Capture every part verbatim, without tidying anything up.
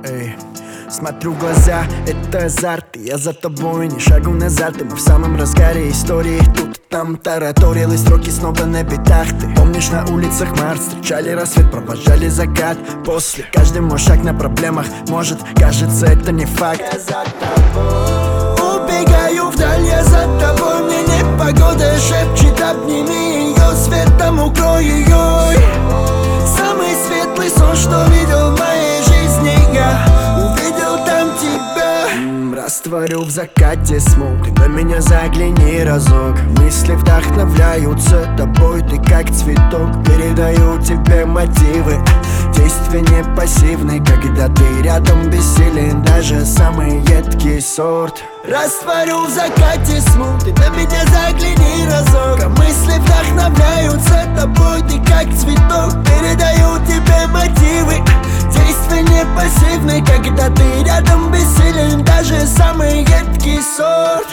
Эй. Смотрю в глаза, это азарт, и я за тобой, ни шагу назад. И мы в самом разгаре истории, тут и там тараторил, и строки снова на битах. Ты помнишь, на улицах март, встречали рассвет, провожали закат. После каждый мой шаг на проблемах, может, кажется, это не факт. Я за тобой убегаю вдаль, я за тобой. Мне непогода шепчет, обними ее, светом укрой ее. Самый светлый сон, что видел в моей жизни, я увидел там тебя. М, Растворю в закате смог, ты на меня загляни разок. Мысли вдохновляются тобой, ты как цветок. Передаю тебе мотивы, действия не пассивны. Когда ты рядом, бессилен даже самый едкий сорт. Растворю в закате смог, ты на меня загляни разок. А мысли вдохновляются тобой, ты как цветок. Передаю тебе мотивы, действия не пассивны. Когда ты рядом, бессилен даже самый едкий сорт.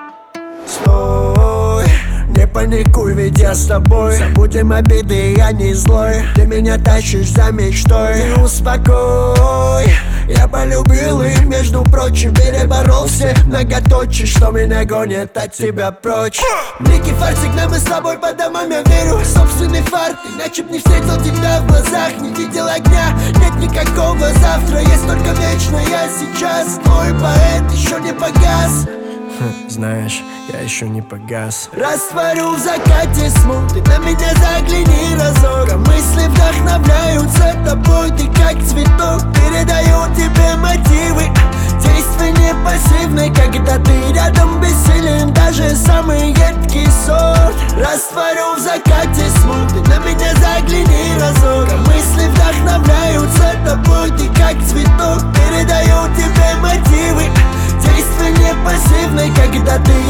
Стой, не паникуй, ведь я с тобой. Забудем обиды, я не злой. Ты меня тащишь за мечтой. И успокой, я полюбил и, между прочим, переборол все многоточие, что меня гонит от тебя прочь. Некий фартик, нам мы с тобой по домам, я верю в собственный фарт. Иначе б не встретил тебя в глазах, не видел огня, нет никакого завтра. Есть только вечное сейчас, твой поэт еще не погас. Хм, знаешь, я еще не погас. Растворю в закате смог, ты на меня загляни разок. А мысли вдохновляются тобой, ты как цветок. Передаю тебе мотивы, действия не пассивны. Когда ты рядом, бессилен даже самый едкий сорт. Растворю в закате смог, ты на меня загляни разок. А мысли вдохновляются тобой, ты как цветок. Передаю тебе мотивы, действия не пассивны. Когда ты